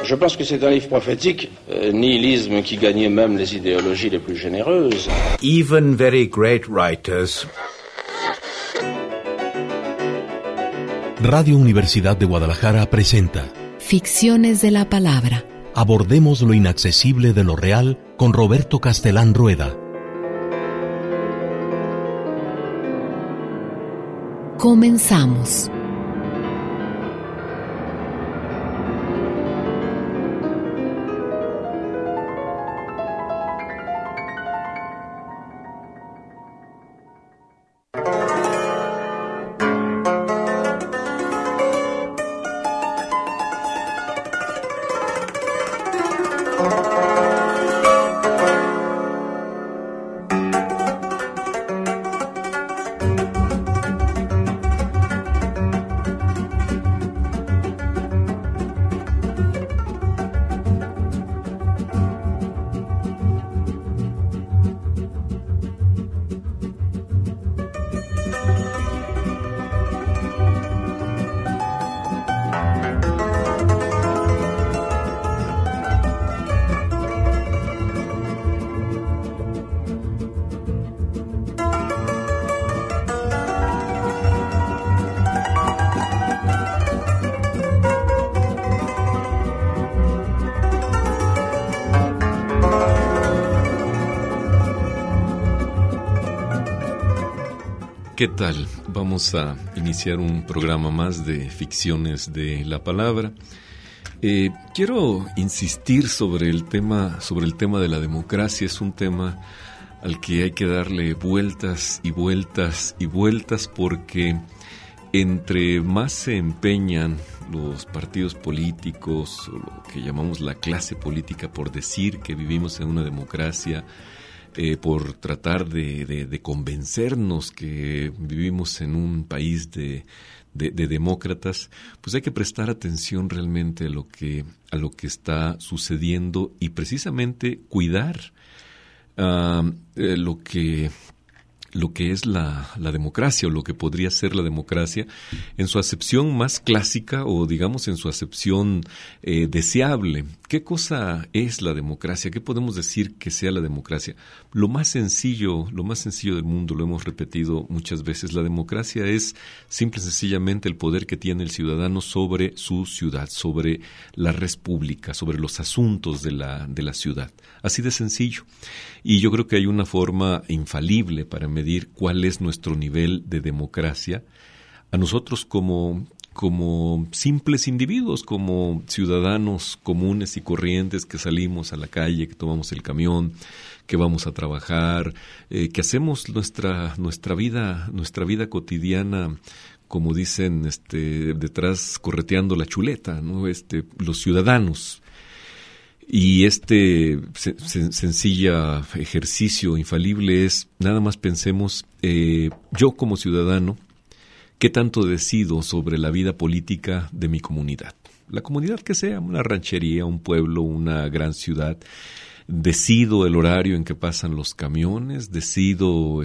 Je pense que c'est un livre prophétique, nihilisme qui gagnait même les idéologies les plus généreuses. Even very great writers. Radio Universidad de Guadalajara presenta Ficciones de la palabra. Abordemos lo inaccesible de lo real con Roberto Castelán Rueda. Comenzamos. ¿Qué tal? Vamos a iniciar un programa más de Ficciones de la Palabra. Quiero insistir sobre el tema de la democracia. Es un tema al que hay que darle vueltas y vueltas y vueltas, porque entre más se empeñan los partidos políticos, o lo que llamamos la clase política, por decir que vivimos en una democracia, por tratar de convencernos que vivimos en un país de demócratas, pues hay que prestar atención realmente a lo que está sucediendo y precisamente cuidar lo que es la democracia, o lo que podría ser la democracia en su acepción más clásica, o digamos en su acepción deseable. ¿Qué cosa es la democracia? ¿Qué podemos decir que sea la democracia? Lo más sencillo del mundo, lo hemos repetido muchas veces: la democracia es simple y sencillamente el poder que tiene el ciudadano sobre su ciudad, sobre la res pública, sobre los asuntos de la ciudad. Así de sencillo. Y yo creo que hay una forma infalible para medir cuál es nuestro nivel de democracia a nosotros como simples individuos, como ciudadanos comunes y corrientes que salimos a la calle, que tomamos el camión, que vamos a trabajar, que hacemos nuestra vida cotidiana, como dicen detrás, correteando la chuleta, ¿no? Los ciudadanos. Y sencilla ejercicio infalible es: nada más pensemos, yo como ciudadano, ¿qué tanto decido sobre la vida política de mi comunidad? La comunidad que sea, una ranchería, un pueblo, una gran ciudad. Decido el horario en que pasan los camiones, decido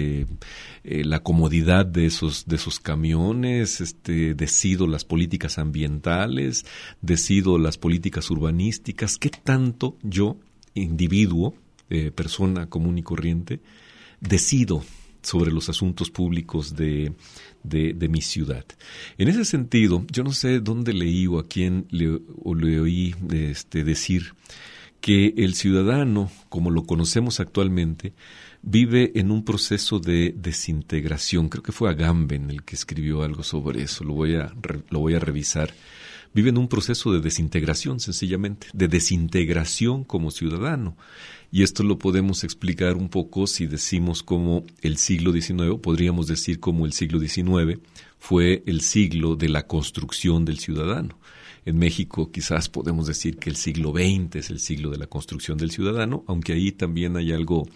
la comodidad de esos camiones, decido las políticas ambientales, decido las políticas urbanísticas. ¿Qué tanto yo, individuo, persona común y corriente, decido sobre los asuntos públicos de mi ciudad? En ese sentido, yo no sé dónde leí o a quién le oí decir que el ciudadano, como lo conocemos actualmente, vive en un proceso de desintegración. Creo que fue Agamben el que escribió algo sobre eso. Lo voy a revisar. Vive en un proceso de desintegración, sencillamente, de desintegración como ciudadano. Y esto lo podemos explicar un poco si decimos como el siglo XIX, podríamos decir como el siglo XIX fue el siglo de la construcción del ciudadano. En México quizás podemos decir que el siglo XX es el siglo de la construcción del ciudadano, aunque ahí también hay algo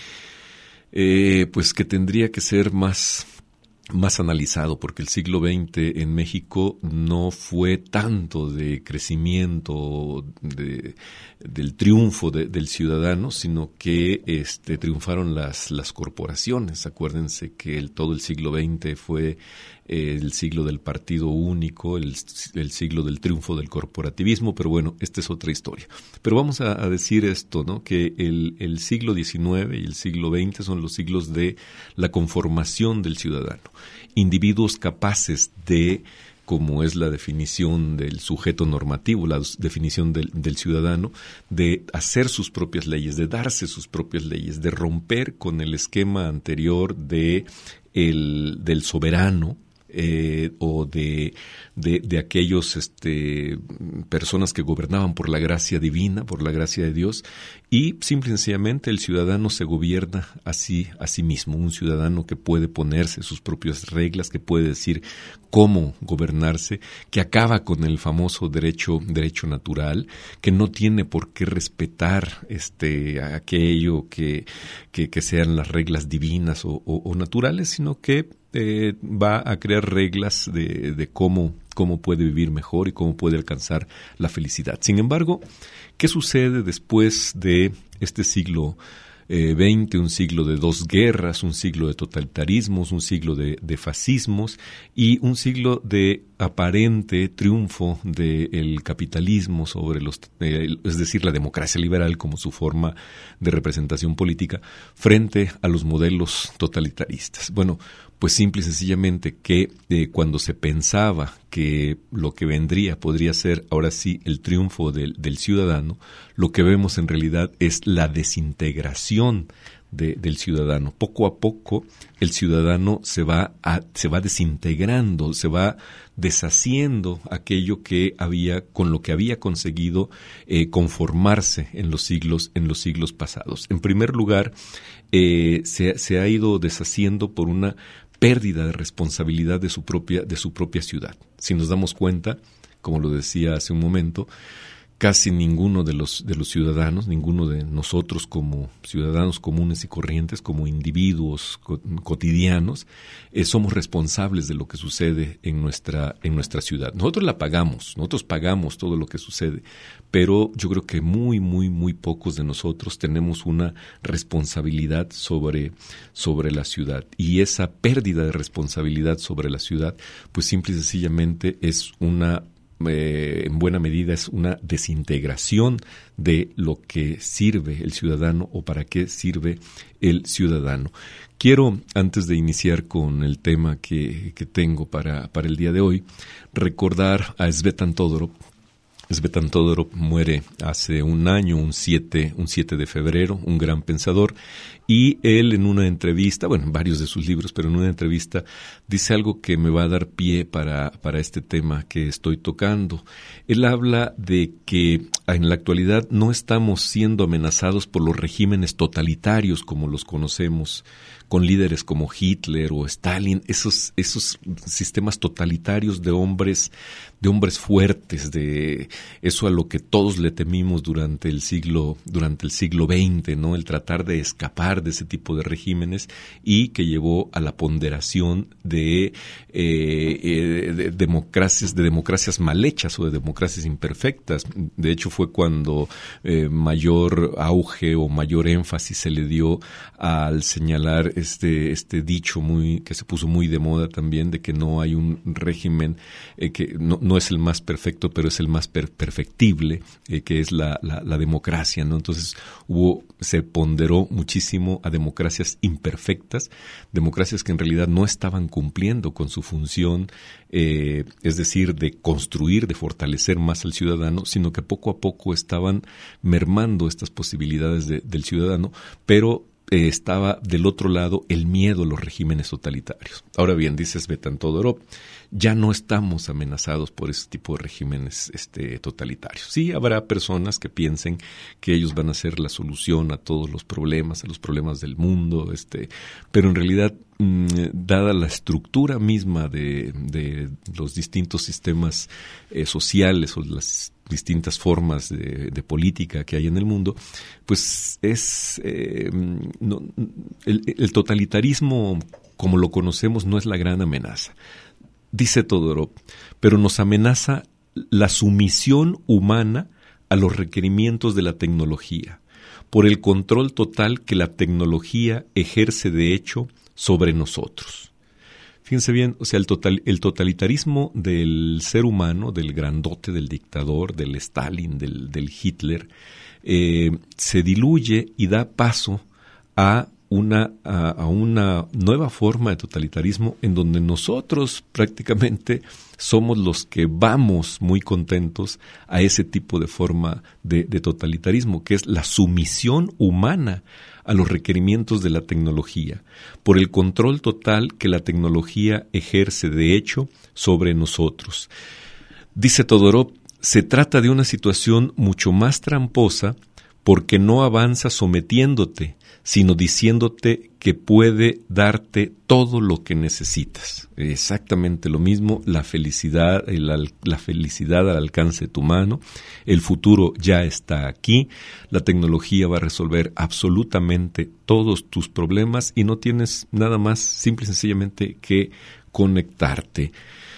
pues que tendría que ser más analizado, porque el siglo XX en México no fue tanto de crecimiento, del triunfo del ciudadano, sino que triunfaron las corporaciones. Acuérdense que todo el siglo XX fue el siglo del partido único, el siglo del triunfo del corporativismo, pero bueno, esta es otra historia. Pero vamos a decir esto, ¿no? Que el siglo XIX y el siglo XX son los siglos de la conformación del ciudadano. Individuos capaces de, como es la definición del sujeto normativo, la definición del ciudadano, de hacer sus propias leyes, de darse sus propias leyes, de romper con el esquema anterior del soberano, o de aquellos personas que gobernaban por la gracia divina, por la gracia de Dios, y simple y sencillamente el ciudadano se gobierna a sí mismo, un ciudadano que puede ponerse sus propias reglas, que puede decir cómo gobernarse, que acaba con el famoso derecho natural, que no tiene por qué respetar aquello que sean las reglas divinas o naturales, sino que va a crear reglas de cómo puede vivir mejor y cómo puede alcanzar la felicidad. Sin embargo, ¿qué sucede después de este siglo XX, un siglo de dos guerras, un siglo de totalitarismos, un siglo de fascismos y un siglo de aparente triunfo del capitalismo sobre es decir, la democracia liberal como su forma de representación política frente a los modelos totalitaristas? Bueno, pues simple y sencillamente que cuando se pensaba que lo que vendría podría ser ahora sí el triunfo del ciudadano, lo que vemos en realidad es la desintegración del ciudadano. Poco a poco el ciudadano se va desintegrando, se va deshaciendo aquello con lo que había conseguido conformarse en los siglos pasados. En primer lugar, se ha ido deshaciendo por una pérdida de responsabilidad de su propia ciudad. Si nos damos cuenta, como lo decía hace un momento, casi ninguno de los ciudadanos, ninguno de nosotros como ciudadanos comunes y corrientes, como individuos cotidianos, somos responsables de lo que sucede en nuestra ciudad. Nosotros pagamos todo lo que sucede, pero yo creo que muy, muy, muy pocos de nosotros tenemos una responsabilidad sobre la ciudad. Y esa pérdida de responsabilidad sobre la ciudad, pues simple y sencillamente es en buena medida es una desintegración de lo que sirve el ciudadano o para qué sirve el ciudadano. Quiero, antes de iniciar con el tema que tengo para el día de hoy, recordar a Tzvetan Todorov. Tzvetan Todorov muere hace un año, un 7 de febrero, un gran pensador, y él en una entrevista, en varios de sus libros, pero en una entrevista dice algo que me va a dar pie para este tema que estoy tocando. Él habla de que en la actualidad no estamos siendo amenazados por los regímenes totalitarios como los conocemos, con líderes como Hitler o Stalin, esos sistemas totalitarios de hombres fuertes, de eso a lo que todos le temimos durante el siglo XX, ¿no? El tratar de escapar de ese tipo de regímenes y que llevó a la ponderación de democracias mal hechas o de democracias imperfectas. De hecho, fue cuando mayor auge o mayor énfasis se le dio al señalar este dicho que se puso muy de moda también, de que no hay un régimen que no es el más perfecto, pero es el más perfectible, que es la democracia, ¿no? Entonces se ponderó muchísimo a democracias imperfectas, democracias que en realidad no estaban cumpliendo con su función, es decir, de construir, de fortalecer más al ciudadano, sino que poco a poco estaban mermando estas posibilidades del ciudadano, pero estaba del otro lado el miedo a los regímenes totalitarios. Ahora bien, dice Tzvetan Todorov, ya no estamos amenazados por ese tipo de regímenes totalitarios. Sí, habrá personas que piensen que ellos van a ser la solución a todos los problemas, a los problemas del mundo, pero en realidad, dada la estructura misma de los distintos sistemas sociales o las distintas formas de política que hay en el mundo, pues el totalitarismo como lo conocemos no es la gran amenaza. Dice Todorov, pero nos amenaza la sumisión humana a los requerimientos de la tecnología, por el control total que la tecnología ejerce de hecho sobre nosotros. Fíjense bien, o sea, el totalitarismo del ser humano, del grandote, del dictador, del Stalin, del Hitler, se diluye y da paso a una nueva forma de totalitarismo en donde nosotros prácticamente somos los que vamos muy contentos a ese tipo de forma de totalitarismo, que es la sumisión humana a los requerimientos de la tecnología, por el control total que la tecnología ejerce de hecho sobre nosotros. Dice Todorov, se trata de una situación mucho más tramposa porque no avanza sometiéndote, sino diciéndote que puede darte todo lo que necesitas. Exactamente lo mismo, la felicidad al alcance de tu mano, el futuro ya está aquí, la tecnología va a resolver absolutamente todos tus problemas y no tienes nada más, simple y sencillamente, que conectarte.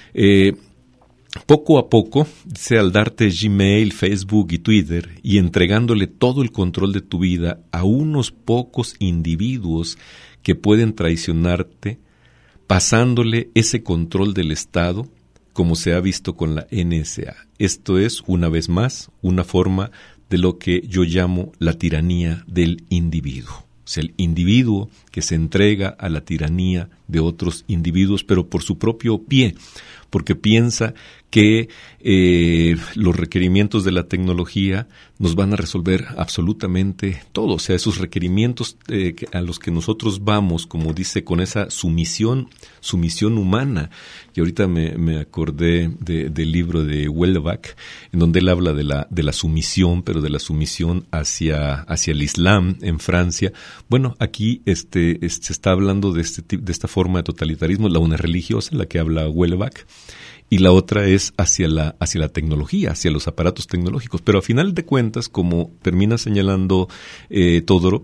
Poco a poco, al darte Gmail, Facebook y Twitter y entregándole todo el control de tu vida a unos pocos individuos que pueden traicionarte, pasándole ese control del Estado, como se ha visto con la NSA. Esto es, una vez más, una forma de lo que yo llamo la tiranía del individuo. O sea, el individuo que se entrega a la tiranía de otros individuos, pero por su propio pie, porque piensa que los requerimientos de la tecnología nos van a resolver absolutamente todo. O sea, esos requerimientos a los que nosotros vamos, como dice, con esa sumisión humana. Y ahorita me acordé del libro de Houellebecq, en donde él habla de la sumisión, pero de la sumisión hacia el Islam en Francia. Bueno, aquí se está hablando de esta forma de totalitarismo, la una religiosa, la que habla Houellebecq, y la otra es hacia la tecnología, hacia los aparatos tecnológicos. Pero a final de cuentas, como termina señalando Todorov,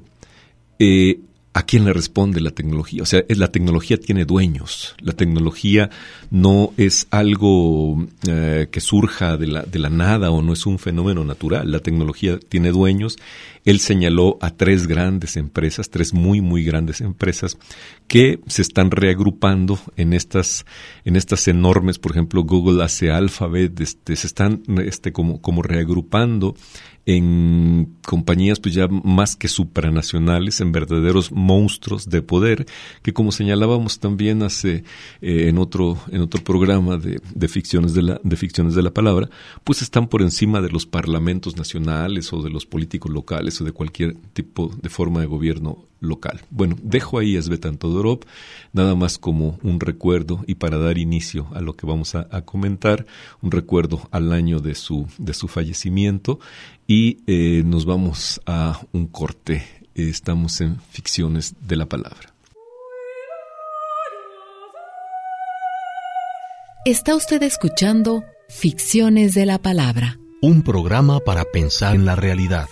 ¿a quién le responde la tecnología? O sea, la tecnología tiene dueños. La tecnología no es algo que surja de la nada o no es un fenómeno natural. La tecnología tiene dueños. Él señaló a 3 grandes empresas, 3 muy, muy grandes empresas que se están reagrupando en estas enormes, por ejemplo, Google hace Alphabet, se están como reagrupando en compañías pues ya más que supranacionales, en verdaderos monstruos de poder, que como señalábamos también hace en otro programa de ficciones de la palabra, pues están por encima de los parlamentos nacionales o de los políticos locales o de cualquier tipo de forma de gobierno local. Bueno, dejo ahí a Tzvetan Todorov nada más como un recuerdo y para dar inicio a lo que vamos a comentar, un recuerdo al año de su fallecimiento y nos vamos a un corte. Estamos en Ficciones de la Palabra. Está usted escuchando Ficciones de la Palabra, un programa para pensar en la realidad.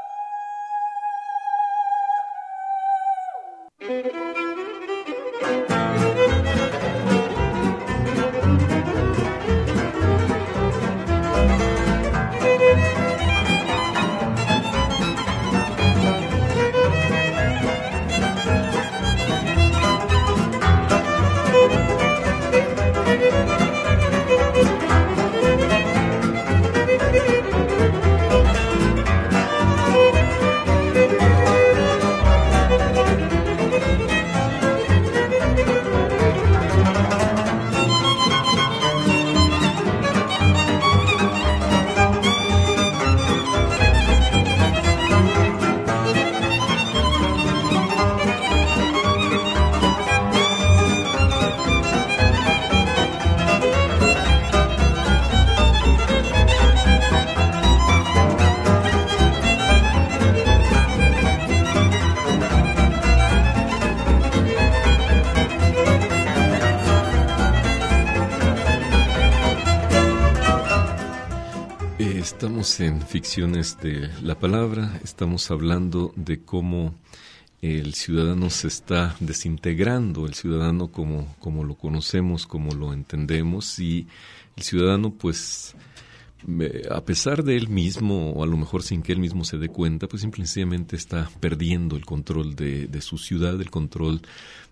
Estamos en Ficciones de la Palabra, estamos hablando de cómo el ciudadano se está desintegrando, el ciudadano como lo conocemos, como lo entendemos, y el ciudadano pues a pesar de él mismo, o a lo mejor sin que él mismo se dé cuenta, pues simplemente está perdiendo el control de su ciudad, el control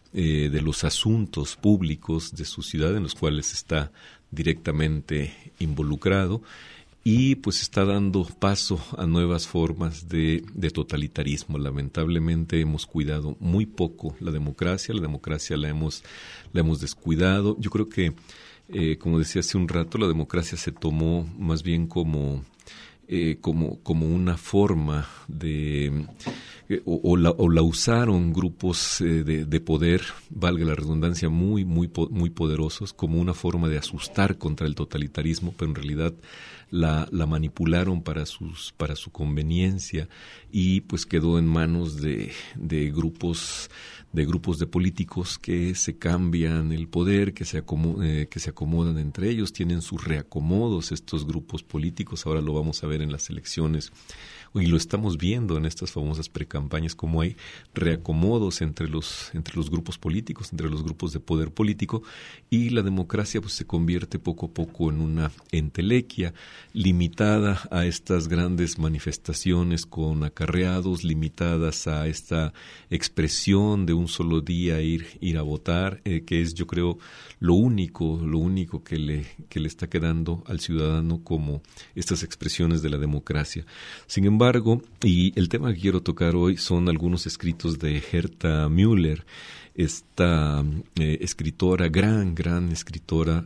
de los asuntos públicos de su ciudad en los cuales está directamente involucrado, y pues está dando paso a nuevas formas de totalitarismo. Lamentablemente hemos cuidado muy poco la democracia la hemos descuidado. Yo creo que, como decía hace un rato, la democracia se tomó más bien como una forma de o la usaron grupos de poder, valga la redundancia, muy poderosos, como una forma de asustar contra el totalitarismo, pero en realidad la manipularon para su conveniencia, y pues quedó en manos de grupos de políticos que se cambian el poder, que se acomodan entre ellos, tienen sus reacomodos estos grupos políticos. Ahora lo vamos a ver en las elecciones, y lo estamos viendo en estas famosas precampañas, como hay reacomodos entre los grupos políticos, entre los grupos de poder político, y la democracia pues se convierte poco a poco en una entelequia limitada a estas grandes manifestaciones con acarreados, limitadas a esta expresión de un solo día ir a votar, que es, yo creo, lo único que le está quedando al ciudadano como estas expresiones de la democracia. Sin embargo, y el tema que quiero tocar hoy son algunos escritos de Herta Müller, esta escritora, gran escritora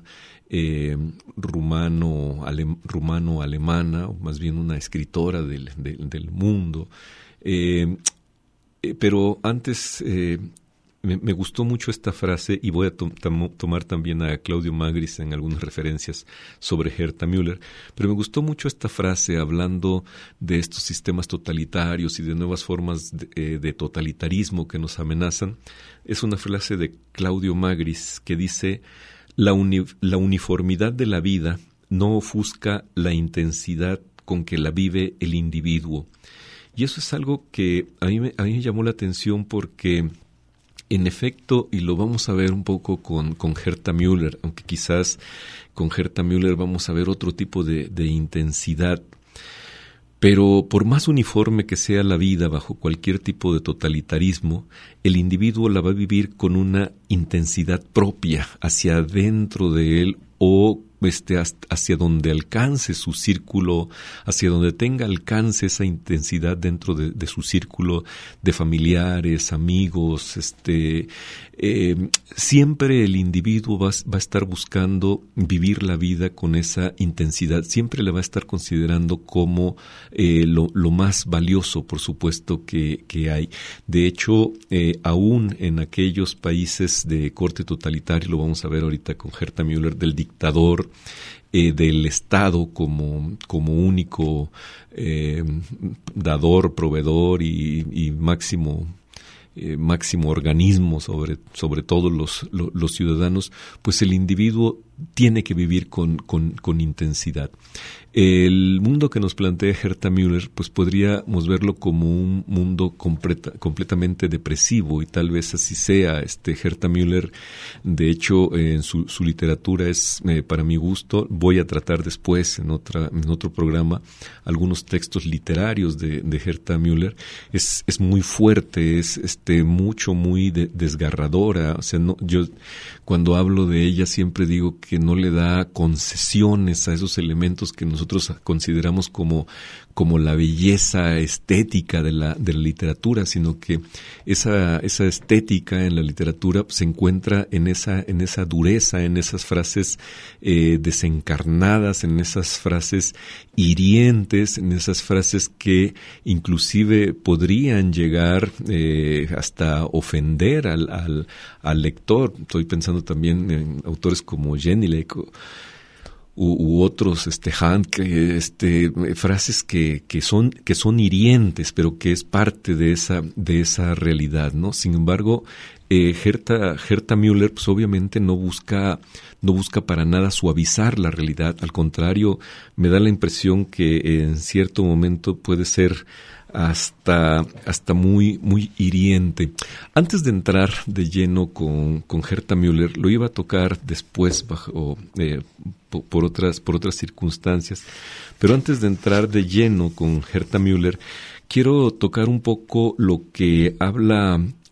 rumano-alemana, o más bien una escritora del mundo. Pero antes me gustó mucho esta frase, y voy a tomar también a Claudio Magris en algunas referencias sobre Herta Müller, pero me gustó mucho esta frase hablando de estos sistemas totalitarios y de nuevas formas de totalitarismo que nos amenazan. Es una frase de Claudio Magris que dice: la uniformidad de la vida no ofusca la intensidad con que la vive el individuo. Y eso es algo que a mí me llamó la atención, porque en efecto, y lo vamos a ver un poco con Herta Müller, aunque quizás con Herta Müller vamos a ver otro tipo de intensidad, pero por más uniforme que sea la vida bajo cualquier tipo de totalitarismo, el individuo la va a vivir con una intensidad propia hacia adentro de él, o hacia donde alcance su círculo, hacia donde tenga alcance esa intensidad dentro de su círculo de familiares, amigos. Siempre el individuo va a estar buscando vivir la vida con esa intensidad, siempre la va a estar considerando como lo más valioso, por supuesto, que hay. De hecho, aún en aquellos países de corte totalitario, lo vamos a ver ahorita con Herta Müller, del dictador, del Estado como único dador, proveedor y máximo organismo sobre todos los ciudadanos, pues el individuo tiene que vivir con intensidad. El mundo que nos plantea Herta Müller, pues podríamos verlo como un mundo completamente depresivo, y tal vez así sea. Herta Müller, de hecho, en su literatura es, para mi gusto, voy a tratar después en otro programa algunos textos literarios de Herta Müller. Es muy fuerte, es muy desgarradora. O sea, yo cuando hablo de ella siempre digo que no le da concesiones a esos elementos que nosotros consideramos como la belleza estética de la literatura, sino que esa estética en la literatura se encuentra en esa dureza, en esas frases desencarnadas, en esas frases hirientes, en esas frases que inclusive podrían llegar hasta ofender al lector. Estoy pensando también en autores como Jelinek u otros, Hunt, frases que son hirientes, pero que es parte de esa realidad, ¿no? Sin embargo, Herta Müller, pues obviamente no busca para nada suavizar la realidad. Al contrario, me da la impresión que en cierto momento puede ser hasta muy hiriente. Antes de entrar de lleno con Herta Müller, lo iba a tocar después por otras circunstancias, pero antes de entrar de lleno con Herta Müller, quiero tocar un poco lo que habla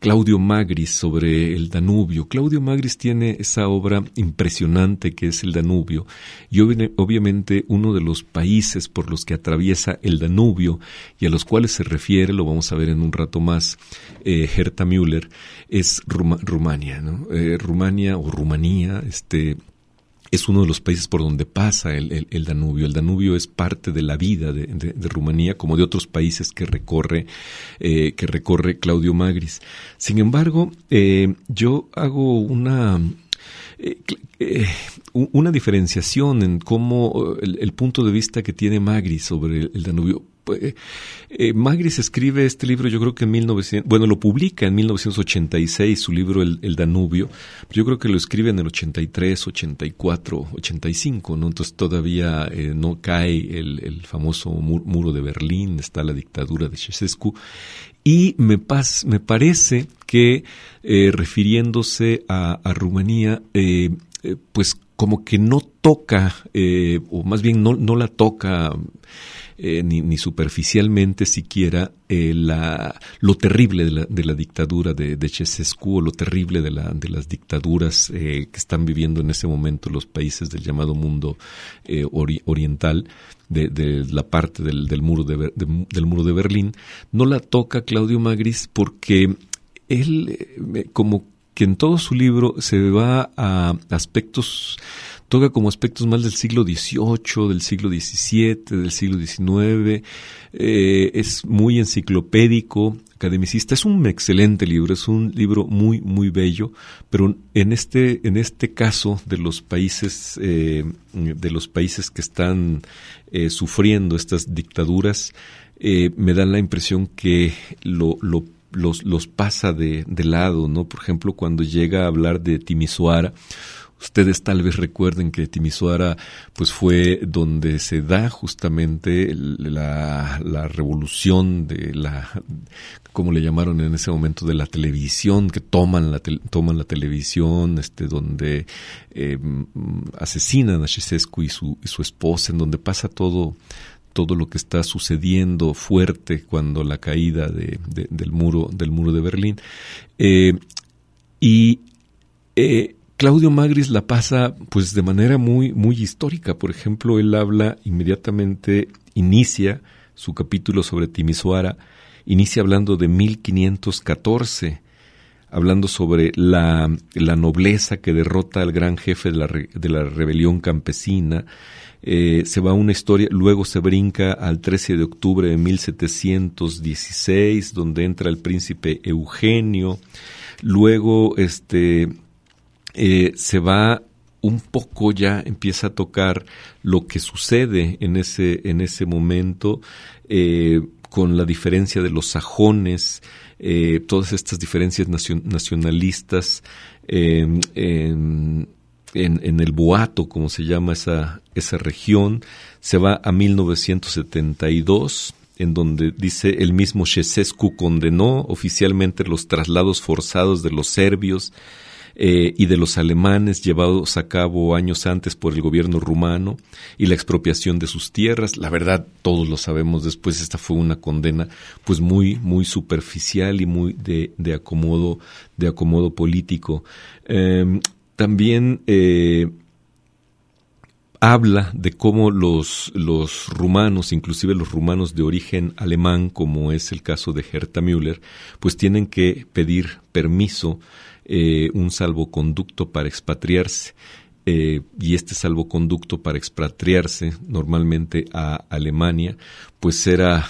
Claudio Magris sobre el Danubio. Claudio Magris tiene esa obra impresionante que es el Danubio, y obviamente uno de los países por los que atraviesa el Danubio y a los cuales se refiere, lo vamos a ver en un rato más, Herta Müller, es Rumania, ¿no? Rumania o Rumanía, es uno de los países por donde pasa el Danubio. El Danubio es parte de la vida de Rumanía, como de otros países que recorre Claudio Magris. Sin embargo, yo hago una diferenciación en cómo el punto de vista que tiene Magris sobre el Danubio. Magris escribe este libro, yo creo que lo publica en 1986, su libro El Danubio. Yo creo que lo escribe en el 83, 84, 85, ¿no? Entonces todavía no cae el famoso muro de Berlín, está la dictadura de Ceausescu. Y me parece que refiriéndose a Rumanía, pues como que no toca, o más bien no la toca ni superficialmente siquiera lo terrible de la dictadura de Ceausescu, o lo terrible de las dictaduras que están viviendo en ese momento los países del llamado mundo oriental, de la parte del muro de Berlín. No la toca Claudio Magris porque él, como que en todo su libro se va a toca como aspectos más del siglo XVIII, del siglo XVII, del siglo XIX, es muy enciclopédico, academicista. Es un excelente libro, es un libro muy, muy bello, pero en este caso de los países que están sufriendo estas dictaduras, me da la impresión que los pasa de lado, ¿no? Por ejemplo, cuando llega a hablar de Timisoara, ustedes tal vez recuerden que Timisoara pues fue donde se da justamente la revolución de como le llamaron en ese momento, de la televisión, que toman la televisión, donde asesinan a Ceausescu y su esposa, en donde pasa todo lo que está sucediendo fuerte cuando la caída del muro de Berlín. Claudio Magris la pasa pues de manera muy, muy histórica. Por ejemplo, él inicia su capítulo sobre Timisoara, inicia hablando de 1514, hablando sobre la nobleza que derrota al gran jefe de la rebelión campesina. Se va a una historia, luego se brinca al 13 de octubre de 1716, donde entra el príncipe Eugenio. Luego se va un poco, ya empieza a tocar lo que sucede en ese momento, con la diferencia de los sajones, todas estas diferencias nacionalistas en el Boato, como se llama esa región. Se va a 1972, en donde dice: el mismo Ceausescu condenó oficialmente los traslados forzados de los serbios y de los alemanes llevados a cabo años antes por el gobierno rumano, y la expropiación de sus tierras. La verdad, todos lo sabemos después, esta fue una condena pues muy, muy superficial y muy de acomodo político. También habla de cómo los rumanos, inclusive los rumanos de origen alemán, como es el caso de Herta Müller, pues tienen que pedir permiso, un salvoconducto para expatriarse, y este salvoconducto para expatriarse normalmente a Alemania pues era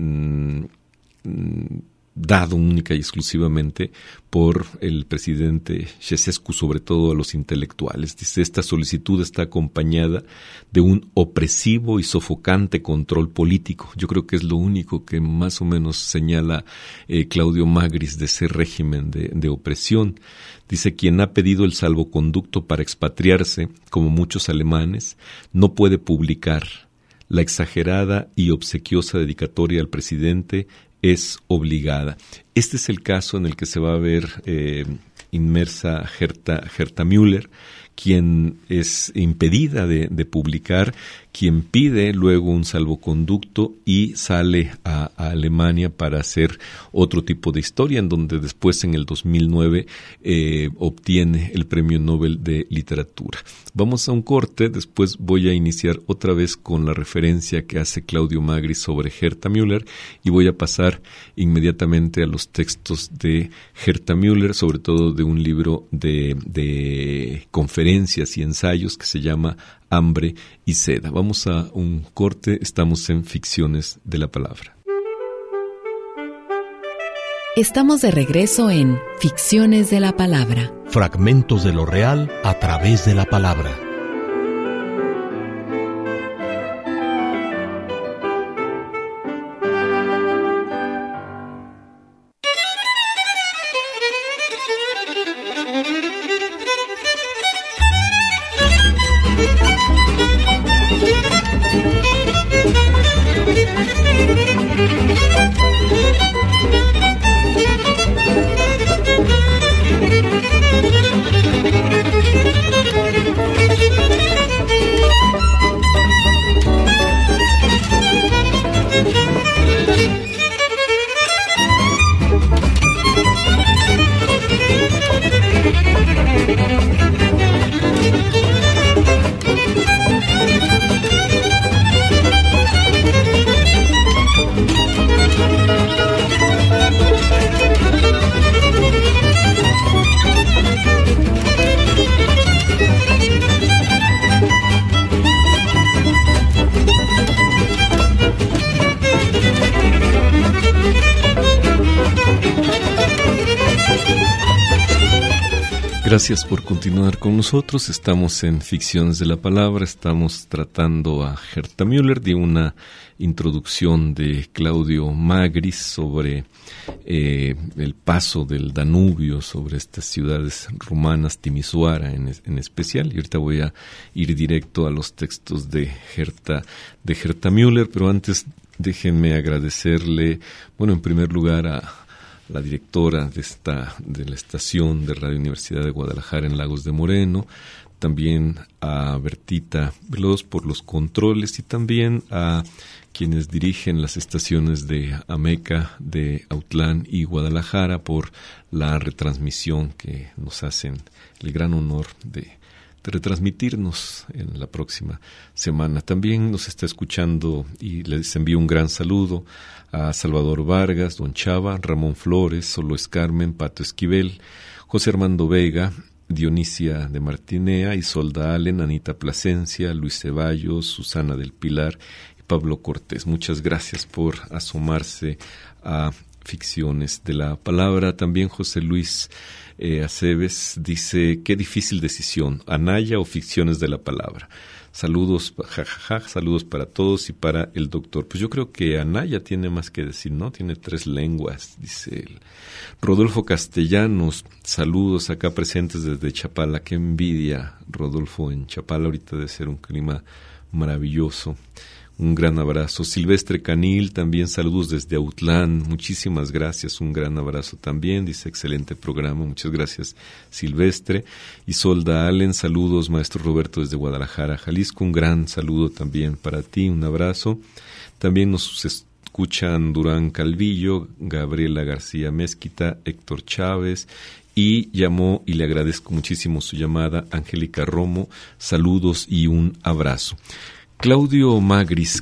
dado única y exclusivamente por el presidente Ceausescu, sobre todo a los intelectuales. Dice: esta solicitud está acompañada de un opresivo y sofocante control político. Yo creo que es lo único que más o menos señala Claudio Magris de ese régimen de opresión. Dice: quien ha pedido el salvoconducto para expatriarse, como muchos alemanes, no puede publicar. La exagerada y obsequiosa dedicatoria al presidente es obligada. Este es el caso en el que se va a ver inmersa Herta Müller, quien es impedida de publicar, quien pide luego un salvoconducto y sale a Alemania para hacer otro tipo de historia, en donde después en el 2009 obtiene el Premio Nobel de Literatura. Vamos a un corte, después voy a iniciar otra vez con la referencia que hace Claudio Magris sobre Herta Müller y voy a pasar inmediatamente a los textos de Herta Müller, sobre todo de un libro de conferencias y ensayos que se llama Hambre y Seda. Vamos a un corte, estamos en Ficciones de la Palabra. Estamos de regreso en Ficciones de la Palabra. Fragmentos de lo real a través de la palabra. Gracias por continuar con nosotros. Estamos en Ficciones de la Palabra. Estamos tratando a Herta Müller de una introducción de Claudio Magris sobre el paso del Danubio, sobre estas ciudades rumanas, Timisoara en especial. Y ahorita voy a ir directo a los textos de Herta Müller, pero antes déjenme agradecerle, bueno, en primer lugar a la directora de la estación de Radio Universidad de Guadalajara en Lagos de Moreno, también a Bertita Veloz por los controles y también a quienes dirigen las estaciones de Ameca, de Autlán y Guadalajara por la retransmisión que nos hacen el gran honor de retransmitirnos en la próxima semana. También nos está escuchando y les envío un gran saludo a Salvador Vargas, Don Chava, Ramón Flores, Soloes Carmen, Pato Esquivel, José Armando Vega, Dionisia de Martinea, Isolda Allen, Anita Plasencia, Luis Ceballos, Susana del Pilar y Pablo Cortés. Muchas gracias por asomarse a Ficciones de la Palabra. También José Luis Aceves dice, qué difícil decisión, Anaya o Ficciones de la Palabra. Saludos, jajaja, saludos para todos y para el doctor. Pues yo creo que Anaya tiene más que decir, ¿no? Tiene 3 lenguas, dice él. Rodolfo Castellanos, saludos acá presentes desde Chapala. Qué envidia, Rodolfo, en Chapala ahorita debe ser un clima maravilloso. Un gran abrazo. Silvestre Canil, también saludos desde Autlán. Muchísimas gracias, un gran abrazo también. Dice, excelente programa. Muchas gracias, Silvestre. Isolda Allen, saludos, maestro Roberto desde Guadalajara, Jalisco. Un gran saludo también para ti, un abrazo. También nos escuchan Durán Calvillo, Gabriela García Mezquita, Héctor Chávez. Y llamó, y le agradezco muchísimo su llamada, Angélica Romo. Saludos y un abrazo. Claudio Magris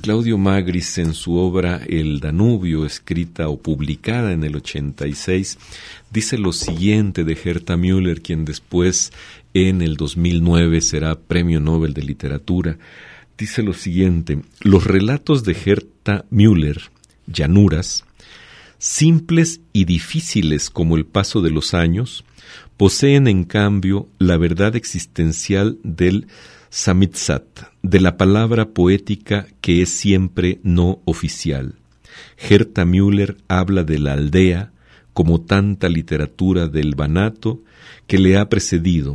en su obra El Danubio, escrita o publicada en el 86, dice lo siguiente de Herta Müller, quien después en el 2009 será Premio Nobel de Literatura. Dice lo siguiente: los relatos de Herta Müller, Llanuras, simples y difíciles como el paso de los años, poseen en cambio la verdad existencial del Samizdat, de la palabra poética que es siempre no oficial. Herta Müller habla de la aldea como tanta literatura del Banato que le ha precedido,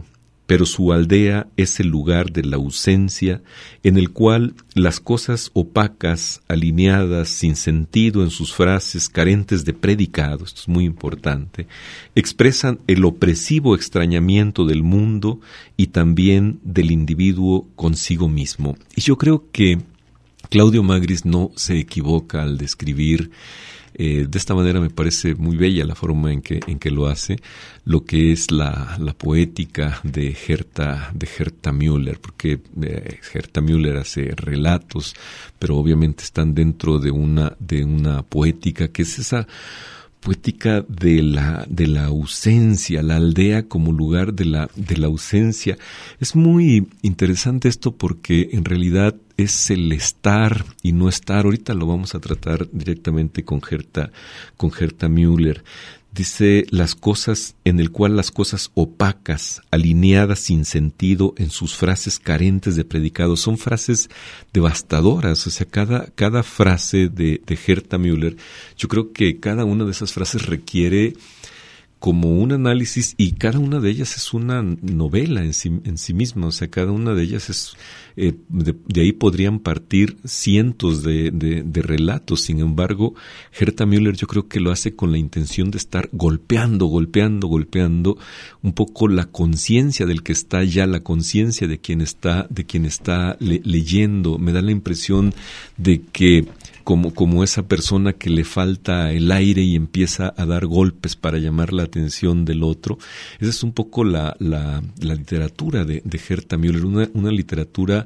pero su aldea es el lugar de la ausencia, en el cual las cosas opacas, alineadas, sin sentido en sus frases, carentes de predicado, esto es muy importante, expresan el opresivo extrañamiento del mundo y también del individuo consigo mismo. Y yo creo que Claudio Magris no se equivoca al describir, de esta manera me parece muy bella la forma en que lo hace, lo que es la poética de Herta Müller, porque Herta Müller hace relatos, pero obviamente están dentro de una poética que es esa poética de la ausencia, la aldea como lugar de la ausencia. Es muy interesante esto porque en realidad es el estar y no estar. Ahorita lo vamos a tratar directamente con Herta Müller. Dice las cosas, en el cual las cosas opacas, alineadas sin sentido en sus frases carentes de predicado, son frases devastadoras. O sea, cada frase de Herta Müller, yo creo que cada una de esas frases requiere como un análisis, y cada una de ellas es una novela en sí misma. O sea, cada una de ellas es de ahí podrían partir cientos de relatos. Sin embargo, Herta Müller yo creo que lo hace con la intención de estar golpeando un poco la conciencia del que está allá, la conciencia de quien está leyendo. Me da la impresión de que como esa persona que le falta el aire y empieza a dar golpes para llamar la atención del otro. Esa es un poco la literatura de Herta Müller, una literatura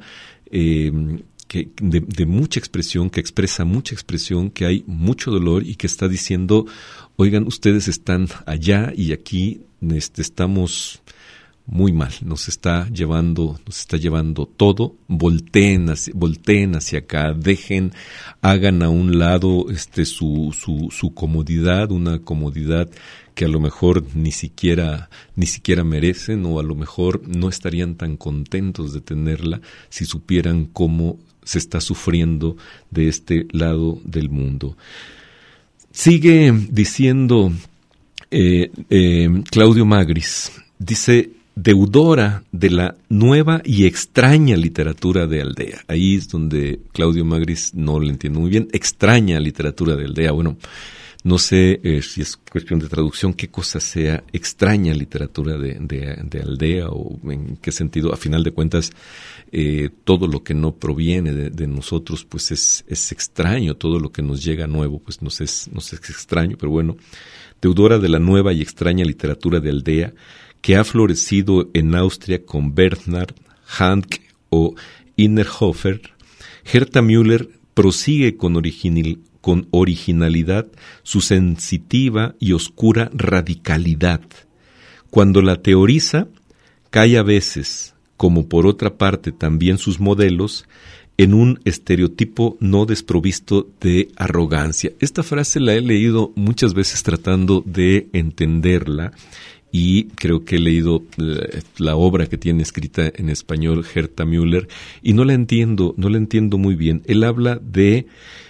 de mucha expresión, que expresa mucha expresión, que hay mucho dolor y que está diciendo, oigan, ustedes están allá y aquí estamos muy mal, nos está llevando todo, volteen hacia acá, hagan a un lado su comodidad, una comodidad que a lo mejor ni siquiera merecen, o a lo mejor no estarían tan contentos de tenerla si supieran cómo se está sufriendo de este lado del mundo. Sigue diciendo Claudio Magris, dice: deudora de la nueva y extraña literatura de aldea. Ahí es donde Claudio Magris no lo entiendo muy bien. Extraña literatura de aldea. Bueno, no sé si es cuestión de traducción, qué cosa sea extraña literatura de aldea, o en qué sentido. A final de cuentas, todo lo que no proviene de nosotros pues es extraño. Todo lo que nos llega nuevo pues nos es extraño. Pero bueno, deudora de la nueva y extraña literatura de aldea, que ha florecido en Austria con Bernhard, Handke o Innerhofer, Herta Müller prosigue con originalidad su sensitiva y oscura radicalidad. Cuando la teoriza, cae a veces, como por otra parte también sus modelos, en un estereotipo no desprovisto de arrogancia. Esta frase la he leído muchas veces tratando de entenderla, y creo que he leído la obra que tiene escrita en español Herta Müller y no la entiendo muy bien. Él habla de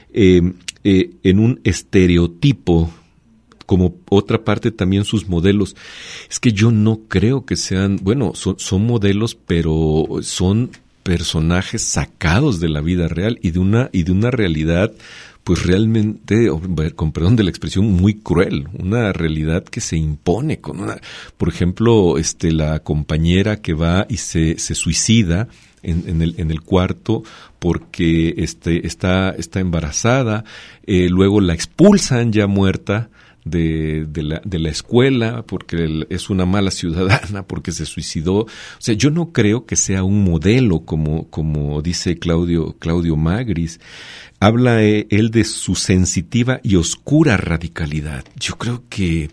en un estereotipo, como otra parte también sus modelos. Es que yo no creo que sean, bueno, son modelos, pero son personajes sacados de la vida real y de una realidad pues realmente, con perdón de la expresión, muy cruel, una realidad que se impone con por ejemplo, la compañera que va y se suicida en el cuarto porque está embarazada, luego la expulsan ya muerta de la escuela porque es una mala ciudadana, porque se suicidó. O sea, yo no creo que sea un modelo como dice Claudio Magris. Habla él de su sensitiva y oscura radicalidad. Yo creo que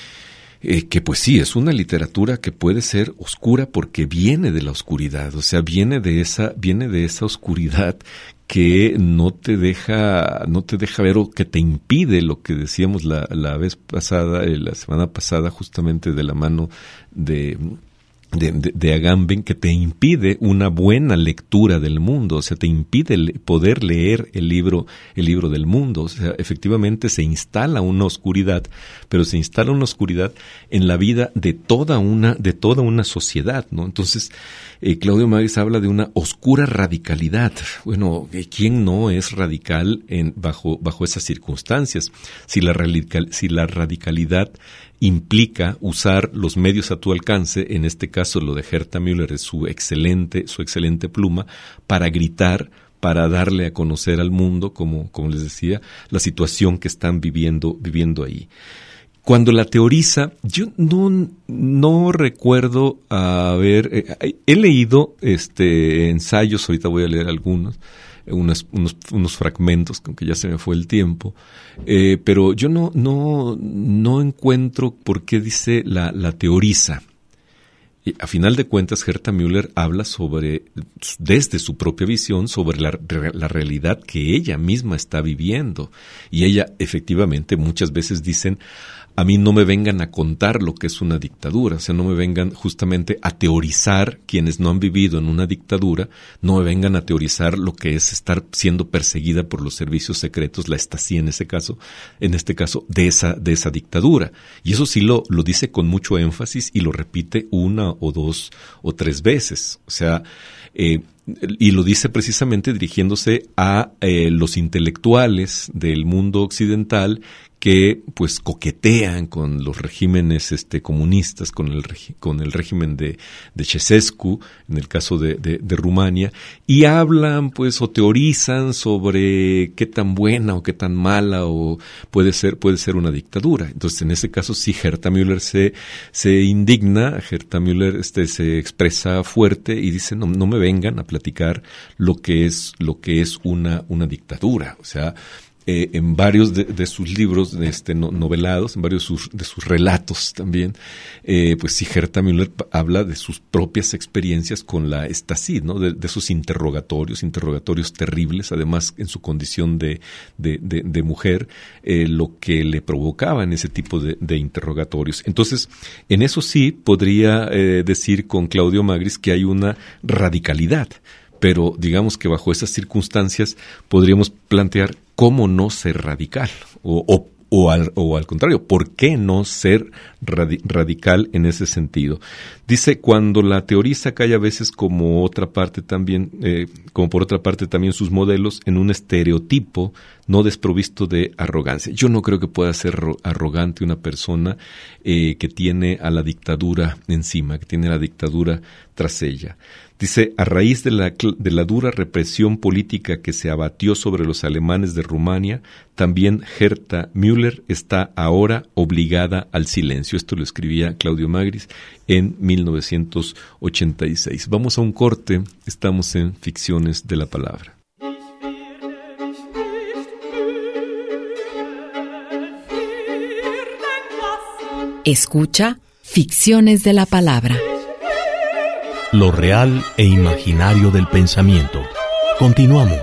pues sí, es una literatura que puede ser oscura porque viene de la oscuridad, o sea, viene de esa oscuridad que no te deja ver, o que te impide lo que decíamos la vez pasada, la semana pasada, justamente de la mano de de Agamben, que te impide una buena lectura del mundo, o sea, te impide poder leer el libro del mundo. O sea, efectivamente se instala una oscuridad, pero se instala una oscuridad en la vida de toda una sociedad, ¿no? Entonces, Claudio Magris habla de una oscura radicalidad. Bueno, ¿quién no es radical bajo esas circunstancias? Si la radicalidad implica usar los medios a tu alcance, en este caso lo de Herta Müller es su excelente pluma, para gritar, para darle a conocer al mundo, como les decía, la situación que están viviendo ahí. Cuando la teoriza, yo no recuerdo haber, he leído ensayos, ahorita voy a leer algunos, unos fragmentos, aunque ya se me fue el tiempo, pero yo no encuentro por qué dice la teoriza. Y a final de cuentas, Herta Müller habla desde su propia visión, sobre la realidad que ella misma está viviendo. Y ella, efectivamente, muchas veces dicen, a mí no me vengan a contar lo que es una dictadura, o sea, no me vengan justamente a teorizar, quienes no han vivido en una dictadura, no me vengan a teorizar lo que es estar siendo perseguida por los servicios secretos, la Stasi en este caso, de esa dictadura. Y eso sí lo dice con mucho énfasis y lo repite una o dos o tres veces, o sea, y lo dice precisamente dirigiéndose a los intelectuales del mundo occidental que pues coquetean con los regímenes comunistas, con el régimen de Ceausescu, en el caso de Rumania, y hablan pues o teorizan sobre qué tan buena o qué tan mala o puede ser una dictadura. Entonces, en ese caso sí, Herta Müller se indigna, Herta Müller se expresa fuerte y dice, no me vengan a platicar lo que es una dictadura. O sea, en varios de sus libros novelados, en varios de sus relatos también, pues sí, Herta Müller habla de sus propias experiencias con la Stasi, ¿no? De sus interrogatorios terribles, además en su condición de mujer, lo que le provocaban ese tipo de interrogatorios. Entonces, en eso sí podría decir con Claudio Magris que hay una radicalidad, pero digamos que bajo esas circunstancias podríamos plantear cómo no ser radical o al contrario, ¿por qué no ser radical en ese sentido? Dice, cuando la teoriza cae a veces como por otra parte también sus modelos en un estereotipo no desprovisto de arrogancia. Yo no creo que pueda ser arrogante una persona que tiene a la dictadura encima, que tiene a la dictadura tras ella. Dice, a raíz de la dura represión política que se abatió sobre los alemanes de Rumania, también Herta Müller está ahora obligada al silencio. Esto lo escribía Claudio Magris en 1986. Vamos a un corte, estamos en Ficciones de la Palabra. Escucha Ficciones de la Palabra. Lo real e imaginario del pensamiento. Continuamos.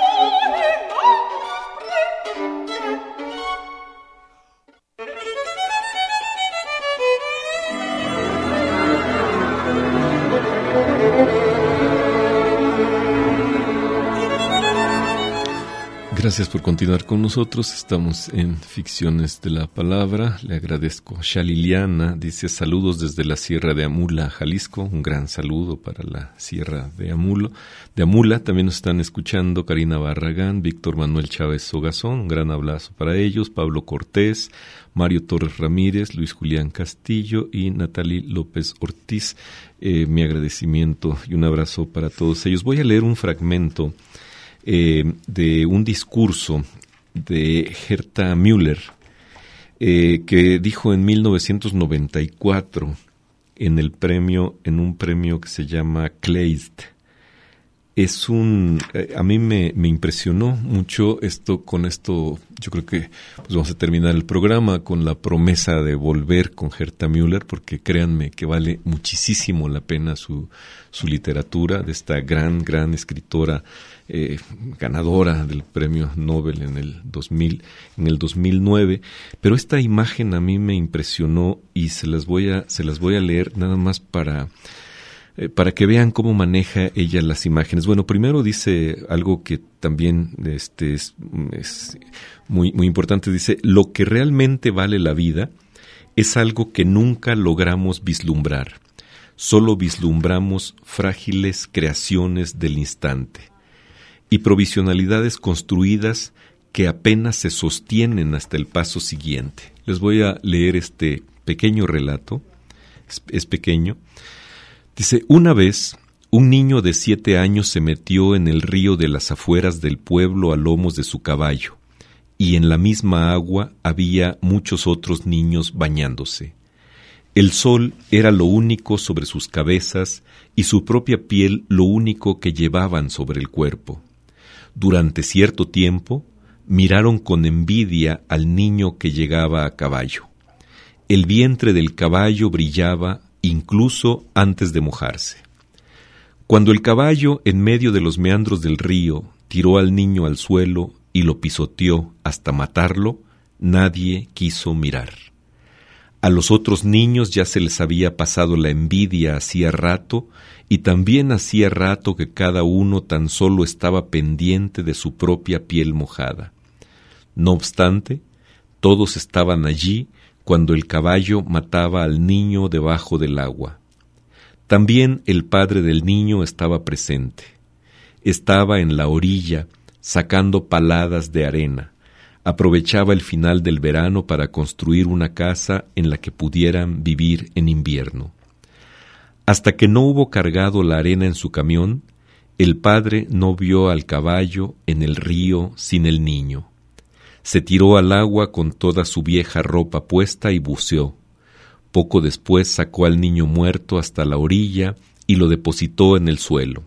Gracias por continuar con nosotros. Estamos en Ficciones de la Palabra. Le agradezco. Shaliliana dice saludos desde la Sierra de Amula, Jalisco. Un gran saludo para la Sierra de Amula. También nos están escuchando Karina Barragán, Víctor Manuel Chávez Sogazón. Un gran abrazo para ellos. Pablo Cortés, Mario Torres Ramírez, Luis Julián Castillo y Natalie López Ortiz. Mi agradecimiento y un abrazo para todos ellos. Voy a leer un fragmento de un discurso de Herta Müller que dijo en 1994 en un premio que se llama Kleist, a mí me impresionó mucho esto. Con esto yo creo que pues vamos a terminar el programa con la promesa de volver con Herta Müller, porque créanme que vale muchísimo la pena su literatura, de esta gran escritora, ganadora del premio Nobel en el 2009. Pero esta imagen a mí me impresionó y se las voy a leer nada más para que vean cómo maneja ella las imágenes. Bueno, primero dice algo que también es muy importante. Dice: lo que realmente vale la vida es algo que nunca logramos vislumbrar. Solo vislumbramos frágiles creaciones del instante y provisionalidades construidas que apenas se sostienen hasta el paso siguiente. Les voy a leer este pequeño relato. Es pequeño. Dice: una vez, un niño de 7 años se metió en el río de las afueras del pueblo a lomos de su caballo, y en la misma agua había muchos otros niños bañándose. El sol era lo único sobre sus cabezas y su propia piel lo único que llevaban sobre el cuerpo. Durante cierto tiempo, miraron con envidia al niño que llegaba a caballo. El vientre del caballo brillaba incluso antes de mojarse. Cuando el caballo, en medio de los meandros del río, tiró al niño al suelo y lo pisoteó hasta matarlo, nadie quiso mirar. A los otros niños ya se les había pasado la envidia hacía rato, y también hacía rato que cada uno tan solo estaba pendiente de su propia piel mojada. No obstante, todos estaban allí cuando el caballo mataba al niño debajo del agua. También el padre del niño estaba presente. Estaba en la orilla, sacando paladas de arena. Aprovechaba el final del verano para construir una casa en la que pudieran vivir en invierno. Hasta que no hubo cargado la arena en su camión, el padre no vio al caballo en el río sin el niño. Se tiró al agua con toda su vieja ropa puesta y buceó. Poco después sacó al niño muerto hasta la orilla y lo depositó en el suelo.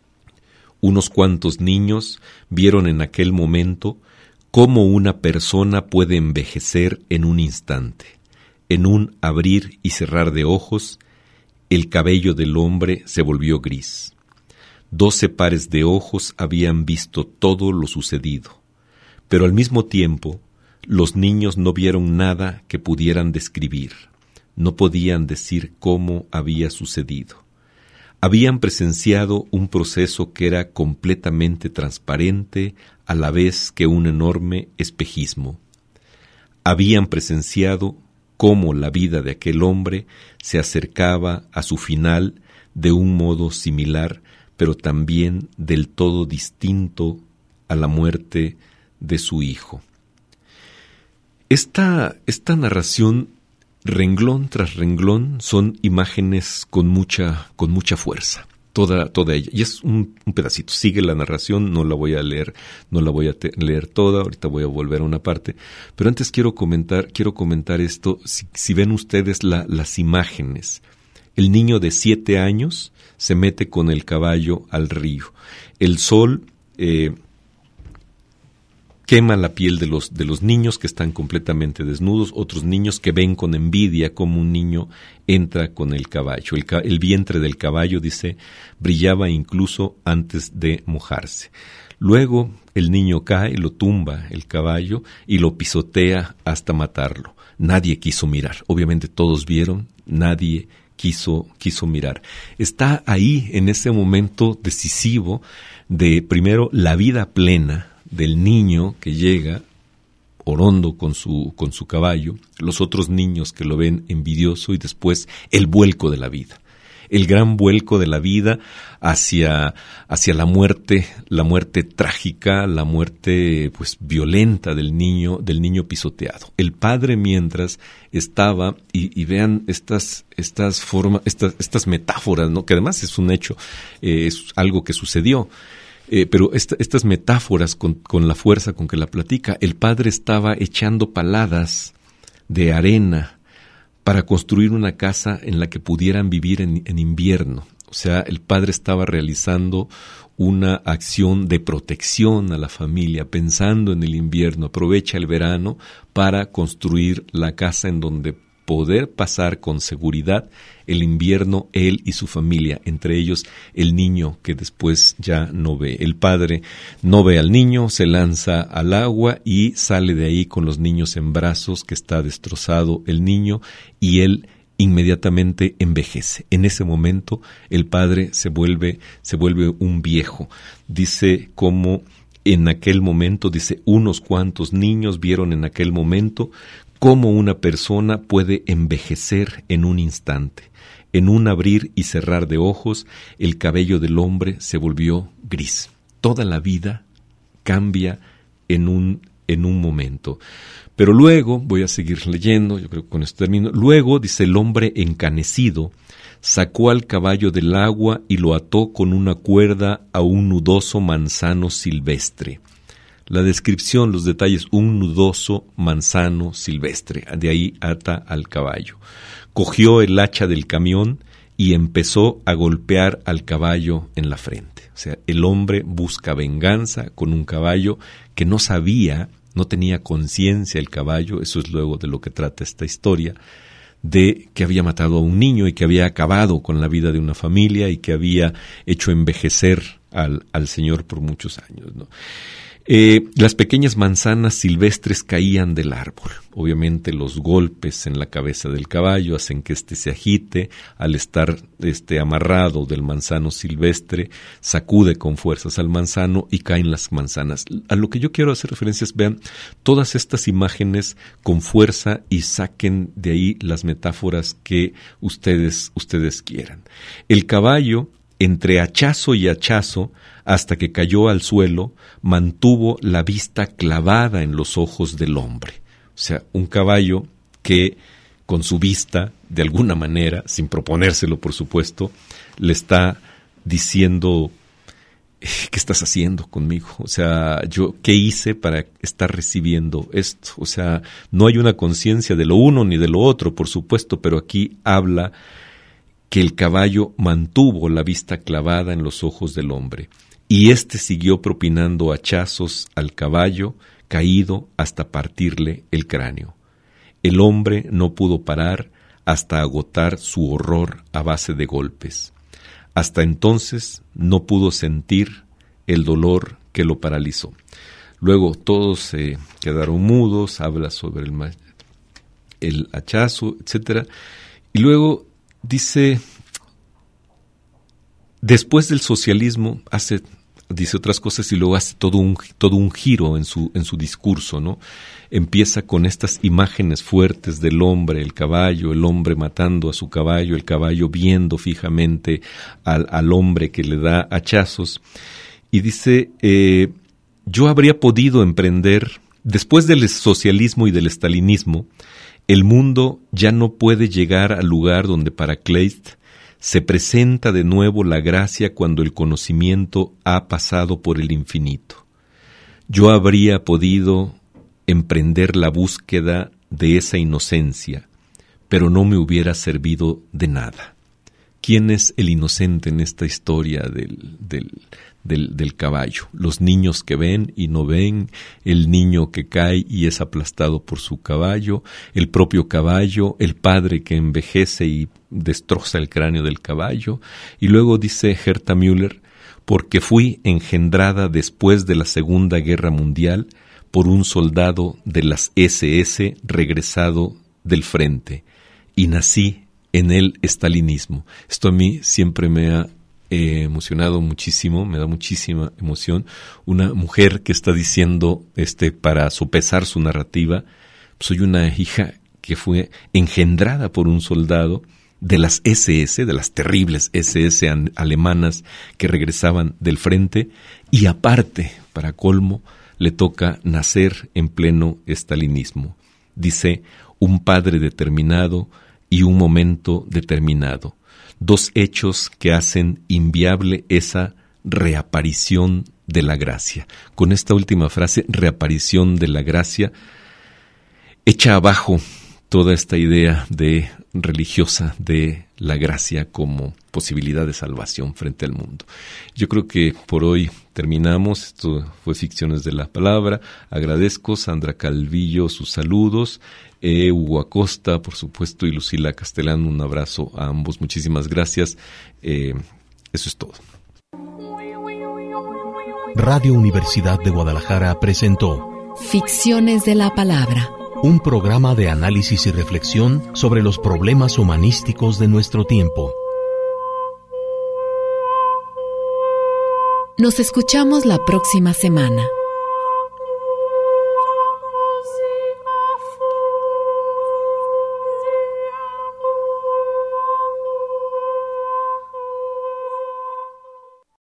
Unos cuantos niños vieron en aquel momento cómo una persona puede envejecer en un instante. En un abrir y cerrar de ojos, el cabello del hombre se volvió gris. 12 pares de ojos habían visto todo lo sucedido. Pero al mismo tiempo, los niños no vieron nada que pudieran describir. No podían decir cómo había sucedido. Habían presenciado un proceso que era completamente transparente a la vez que un enorme espejismo. Habían presenciado cómo la vida de aquel hombre se acercaba a su final de un modo similar, pero también del todo distinto a la muerte de su hijo. Esta narración, renglón tras renglón, son imágenes con mucha fuerza, toda ella. Y es un pedacito. Sigue la narración, no la voy a leer toda. Ahorita voy a volver a una parte. Pero antes quiero comentar esto. Si ven ustedes las imágenes, el niño de 7 años se mete con el caballo al río. El sol quema la piel de los niños que están completamente desnudos, otros niños que ven con envidia cómo un niño entra con el caballo. El vientre del caballo, dice, brillaba incluso antes de mojarse. Luego el niño cae, lo tumba el caballo y lo pisotea hasta matarlo. Nadie quiso mirar. Obviamente todos vieron, nadie quiso mirar. Está ahí en ese momento decisivo de, primero, la vida plena del niño que llega orondo con su caballo, los otros niños que lo ven envidioso, y después el vuelco de la vida, el gran vuelco de la vida hacia la muerte trágica, la muerte pues violenta del niño pisoteado. El padre, mientras estaba, y vean estas metáforas, ¿no? Que además es un hecho, es algo que sucedió. Pero estas metáforas con la fuerza con que la platica, el padre estaba echando paladas de arena para construir una casa en la que pudieran vivir en invierno. O sea, el padre estaba realizando una acción de protección a la familia, pensando en el invierno. Aprovecha el verano para construir la casa en donde poder pasar con seguridad el invierno él y su familia, entre ellos el niño que después ya no ve. El padre no ve al niño, se lanza al agua y sale de ahí con los niños en brazos, que está destrozado el niño, y él inmediatamente envejece. En ese momento el padre se vuelve un viejo. Dice cómo en aquel momento, dice, unos cuantos niños vieron en aquel momento cómo una persona puede envejecer en un instante. En un abrir y cerrar de ojos, el cabello del hombre se volvió gris. Toda la vida cambia en un momento. Pero luego, voy a seguir leyendo, yo creo que con esto termino. Luego, dice, el hombre encanecido sacó al caballo del agua y lo ató con una cuerda a un nudoso manzano silvestre. La descripción, los detalles, un nudoso manzano silvestre, de ahí ata al caballo. Cogió el hacha del camión y empezó a golpear al caballo en la frente. O sea, el hombre busca venganza con un caballo que no sabía, no tenía conciencia el caballo, eso es luego de lo que trata esta historia, de que había matado a un niño y que había acabado con la vida de una familia y que había hecho envejecer al Señor por muchos años, ¿no? Las pequeñas manzanas silvestres caían del árbol. Obviamente los golpes en la cabeza del caballo hacen que éste se agite. Al estar amarrado del manzano silvestre, sacude con fuerzas al manzano y caen las manzanas. A lo que yo quiero hacer referencia es, vean, todas estas imágenes con fuerza y saquen de ahí las metáforas que ustedes quieran. El caballo, entre hachazo y hachazo, hasta que cayó al suelo, mantuvo la vista clavada en los ojos del hombre. O sea, un caballo que con su vista, de alguna manera, sin proponérselo por supuesto, le está diciendo, ¿qué estás haciendo conmigo? O sea, ¿qué hice para estar recibiendo esto? O sea, no hay una conciencia de lo uno ni de lo otro, por supuesto, pero aquí habla que el caballo mantuvo la vista clavada en los ojos del hombre, y éste siguió propinando hachazos al caballo caído hasta partirle el cráneo. El hombre no pudo parar hasta agotar su horror a base de golpes. Hasta entonces no pudo sentir el dolor que lo paralizó. Luego todos se quedaron mudos, habla sobre el hachazo, etc. Y luego dice, después del socialismo dice otras cosas y luego hace todo un giro en su discurso, ¿no? Empieza con estas imágenes fuertes del hombre, el caballo, el hombre matando a su caballo, el caballo viendo fijamente al hombre que le da hachazos, y dice, yo habría podido emprender, después del socialismo y del estalinismo, el mundo ya no puede llegar al lugar donde para Kleist se presenta de nuevo la gracia cuando el conocimiento ha pasado por el infinito. Yo habría podido emprender la búsqueda de esa inocencia, pero no me hubiera servido de nada. ¿Quién es el inocente en esta historia del caballo? Los niños que ven y no ven, el niño que cae y es aplastado por su caballo, el propio caballo, el padre que envejece y destroza el cráneo del caballo. Y luego dice Herta Müller, porque fui engendrada después de la Segunda Guerra Mundial por un soldado de las SS regresado del frente, y nací en el estalinismo. Esto a mí siempre me ha emocionado muchísimo, me da muchísima emoción. Una mujer que está diciendo, para sopesar su narrativa, soy una hija que fue engendrada por un soldado de las SS, de las terribles SS alemanas que regresaban del frente, y aparte, para colmo, le toca nacer en pleno estalinismo. Dice, un padre determinado y un momento determinado, dos hechos que hacen inviable esa reaparición de la gracia. Con esta última frase, reaparición de la gracia, echa abajo toda esta idea de religiosa de la gracia como posibilidad de salvación frente al mundo. Yo creo que por hoy terminamos. Esto fue Ficciones de la Palabra. Agradezco, Sandra Calvillo, sus saludos. Hugo Acosta, por supuesto, y Lucila Castellán, un abrazo a ambos. Muchísimas gracias. Eso es todo. Radio Universidad de Guadalajara presentó Ficciones de la Palabra, un programa de análisis y reflexión sobre los problemas humanísticos de nuestro tiempo. Nos escuchamos la próxima semana.